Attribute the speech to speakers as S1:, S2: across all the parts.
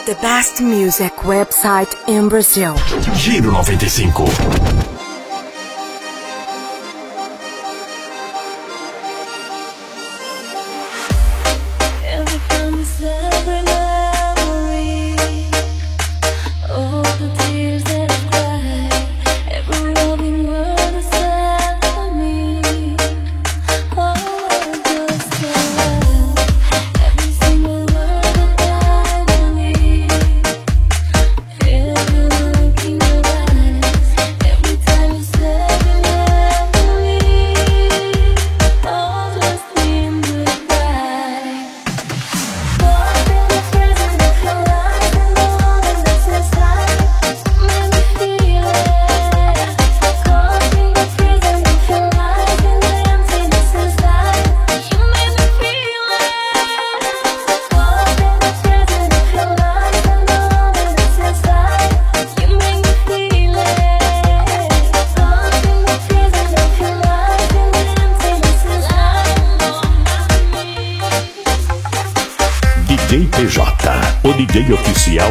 S1: The best music website in Brazil.
S2: Giro 95.
S3: DJ PJ, o DJ oficial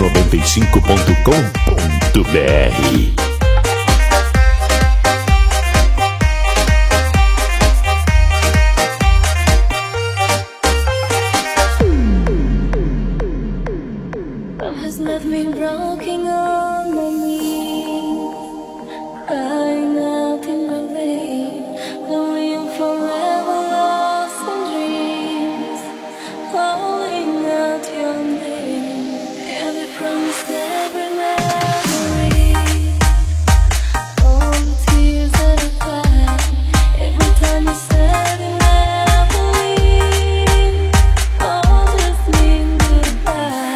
S3: Giro95.com.br.
S4: Left me broken on my knees, crying out in my vein, going forever lost in dreams, calling out your name, every promise, every memory, all the tears that I cried, every time you said you never leave, all just mean goodbye.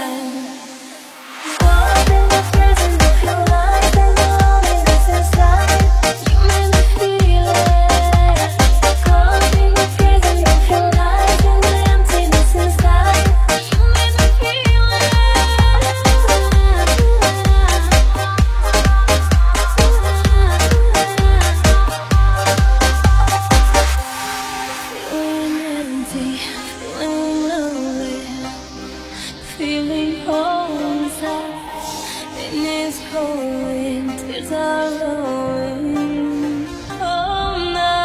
S4: Feeling home inside, and it's pouring, tears are rolling. Oh no.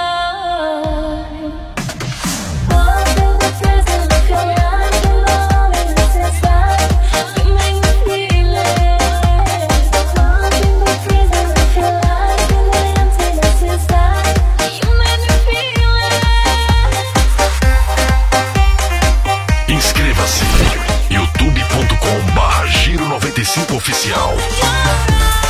S4: Walk in the presence of your eyes, and loneliness inside. You make me feel it. Walk in the presence of your life, and the emptiness inside. You make me feel it.
S2: Inscreva-se. youtube.com/Giro95 Oficial.